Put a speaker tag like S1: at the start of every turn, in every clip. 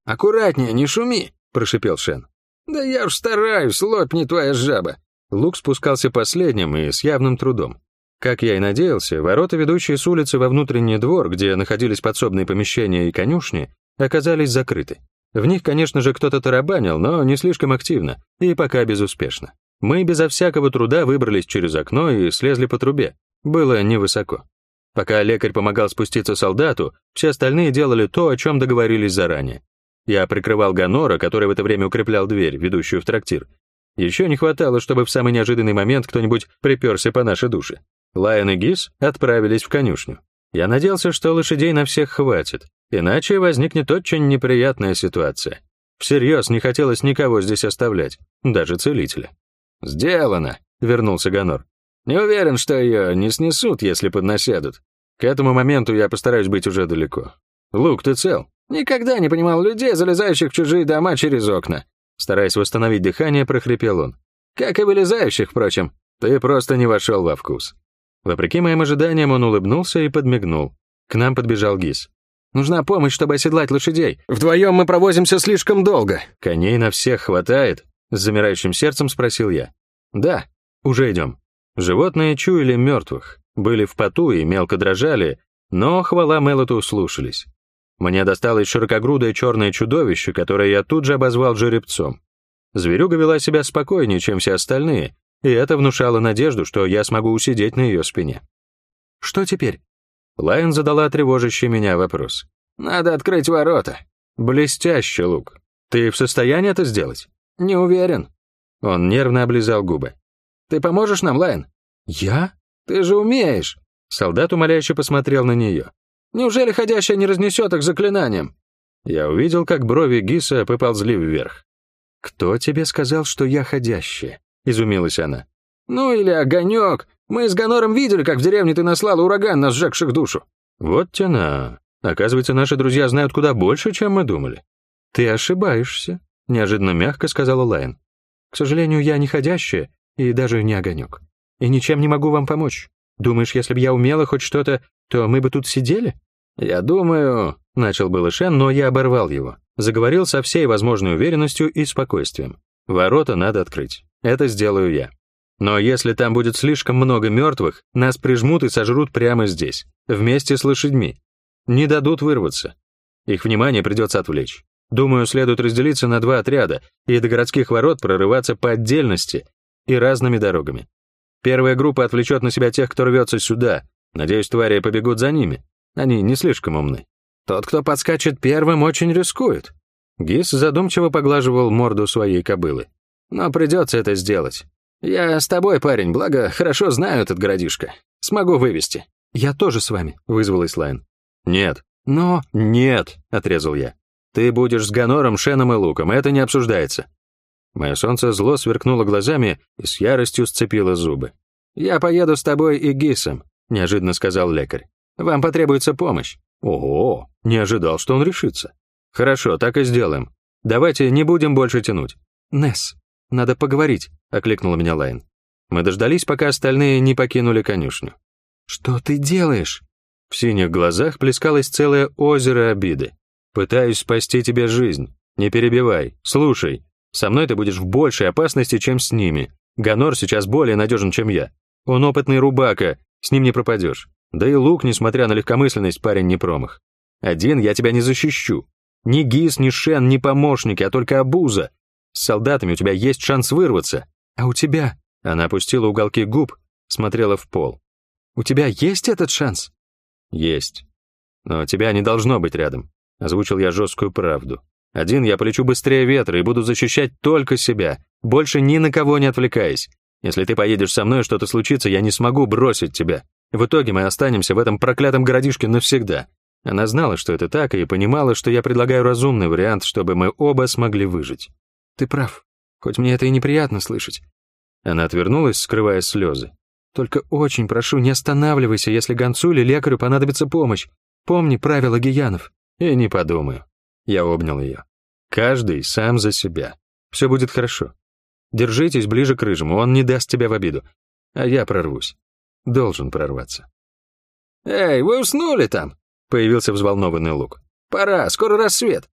S1: «Аккуратнее, не шуми», — прошипел Шен. «Да я уж стараюсь, лопни твоя жаба». Лук спускался последним и с явным трудом. Как я и надеялся, ворота, ведущие с улицы во внутренний двор, где находились подсобные помещения и конюшни, оказались закрыты. В них, конечно же, кто-то тарабанил, но не слишком активно, и пока безуспешно. Мы безо всякого труда выбрались через окно и слезли по трубе. Было невысоко. Пока лекарь помогал спуститься солдату, все остальные делали то, о чем договорились заранее. Я прикрывал Ганора, который в это время укреплял дверь, ведущую в трактир. Еще не хватало, чтобы в самый неожиданный момент кто-нибудь приперся по нашей душе. Лайон и Гис отправились в конюшню. Я надеялся, что лошадей на всех хватит, иначе возникнет очень неприятная ситуация. Всерьез не хотелось никого здесь оставлять, даже целителя. «Сделано», — вернулся Ганор. «Не уверен, что ее не снесут, если поднасядут. К этому моменту я постараюсь быть уже далеко. Лук, ты цел?» «Никогда не понимал людей, залезающих в чужие дома через окна». Стараясь восстановить дыхание, прохрипел он. «Как и вылезающих, впрочем. Ты просто не вошел во вкус». Вопреки моим ожиданиям, он улыбнулся и подмигнул. К нам подбежал Гис. «Нужна помощь, чтобы оседлать лошадей. Вдвоем мы провозимся слишком долго». «Коней на всех хватает?» С замирающим сердцем спросил я. «Да, уже идем». Животные чуяли мертвых, были в поту и мелко дрожали, но, хвала Мелоту, слушались. Мне досталось широкогрудое черное чудовище, которое я тут же обозвал жеребцом. Зверюга вела себя спокойнее, чем все остальные, и это внушало надежду, что я смогу усидеть на ее спине. «Что теперь?» Лайон задала тревожащий меня вопрос. «Надо открыть ворота». «Блестяще, Лук. Ты в состоянии это сделать?» «Не уверен». Он нервно облизал губы. «Ты поможешь нам, Лайон?» «Я? Ты же умеешь». Солдат умоляюще посмотрел на нее. «Неужели ходящая не разнесет их заклинанием?» Я увидел, как брови Гиса поползли вверх. «Кто тебе сказал, что я ходящая?» — изумилась она. «Ну или огонек. Мы с Ганором видели, как в деревне ты наслала ураган на сжегших душу». «Вот тяна. Оказывается, наши друзья знают куда больше, чем мы думали». «Ты ошибаешься», — неожиданно мягко сказала Лайон. «К сожалению, я не ходящая и даже не огонек. И ничем не могу вам помочь. Думаешь, если бы я умела хоть что-то, то мы бы тут сидели?» «Я думаю...» — начал было Шен, но я оборвал его. Заговорил со всей возможной уверенностью и спокойствием. «Ворота надо открыть. Это сделаю я. Но если там будет слишком много мертвых, нас прижмут и сожрут прямо здесь, вместе с лошадьми. Не дадут вырваться. Их внимание придется отвлечь. Думаю, следует разделиться на 2 отряда и до городских ворот прорываться по отдельности и разными дорогами. Первая группа отвлечет на себя тех, кто рвется сюда. Надеюсь, твари побегут за ними. Они не слишком умны. Тот, кто подскачет первым, очень рискует». Гис задумчиво поглаживал морду своей кобылы. «Но придется это сделать. Я с тобой, парень, благо хорошо знаю этот городишко. Смогу вывести». «Я тоже с вами», — вызвалась Лайн. «Нет». «Но...» «Нет», — отрезал я. «Ты будешь с Ганором, Шеном и Луком, это не обсуждается». Мое солнце зло сверкнуло глазами и с яростью сцепило зубы. «Я поеду с тобой и Гисом», — неожиданно сказал лекарь. «Вам потребуется помощь». «Ого, не ожидал, что он решится». «Хорошо, так и сделаем. Давайте не будем больше тянуть». «Несс, надо поговорить», — окликнула меня Лайн. Мы дождались, пока остальные не покинули конюшню. «Что ты делаешь?» В синих глазах плескалось целое озеро обиды. «Пытаюсь спасти тебе жизнь. Не перебивай. Слушай. Со мной ты будешь в большей опасности, чем с ними. Ганор сейчас более надежен, чем я. Он опытный рубака, с ним не пропадешь. Да и Лук, несмотря на легкомысленность, парень не промах. Один я тебя не защищу. Ни Гис, ни Шен, ни помощники, а только обуза. С солдатами у тебя есть шанс вырваться. А у тебя...» Она опустила уголки губ, смотрела в пол. «У тебя есть этот шанс?» «Есть. Но тебя не должно быть рядом», — озвучил я жесткую правду. «Один я полечу быстрее ветра и буду защищать только себя, больше ни на кого не отвлекаясь. Если ты поедешь со мной, что-то случится, я не смогу бросить тебя. В итоге мы останемся в этом проклятом городишке навсегда». Она знала, что это так, и понимала, что я предлагаю разумный вариант, чтобы мы оба смогли выжить. «Ты прав, хоть мне это и неприятно слышать». Она отвернулась, скрывая слезы. «Только очень прошу, не останавливайся, если гонцу или лекарю понадобится помощь. Помни правила гиянов». «И не подумаю». Я обнял ее. «Каждый сам за себя. Все будет хорошо. Держитесь ближе к Рыжему, он не даст тебя в обиду. А я прорвусь. Должен прорваться». «Эй, вы уснули там?» — появился взволнованный Лук. «Пора, скоро рассвет».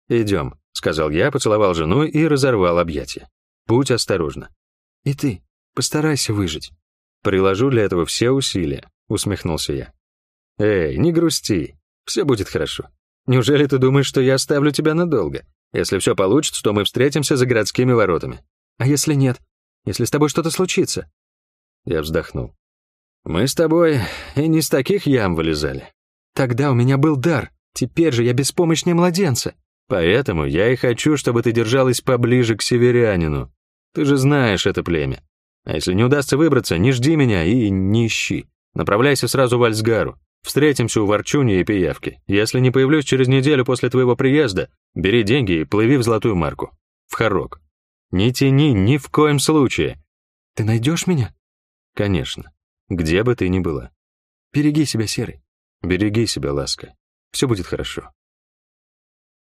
S1: «Идем», — сказал я, поцеловал жену и разорвал объятия. «Будь осторожна». «И ты, постарайся выжить». «Приложу для этого все усилия», — усмехнулся я. «Эй, не грусти, все будет хорошо. Неужели ты думаешь, что я оставлю тебя надолго? Если все получится, то мы встретимся за городскими воротами». «А если нет? Если с тобой что-то случится?» Я вздохнул. «Мы с тобой и не с таких ям вылезали». «Тогда у меня был дар, теперь же я беспомощнее младенца». «Поэтому я и хочу, чтобы ты держалась поближе к северянину. Ты же знаешь это племя. А если не удастся выбраться, не жди меня и не ищи. Направляйся сразу в Альсгару. Встретимся у Ворчуньи и Пиявки. Если не появлюсь через неделю после твоего приезда, бери деньги и плыви в Золотую Марку. В Харрок. Не тяни ни в коем случае». «Ты найдешь меня?» «Конечно. Где бы ты ни была». «Береги себя, Серый». «Береги себя, Ласка. Все будет хорошо».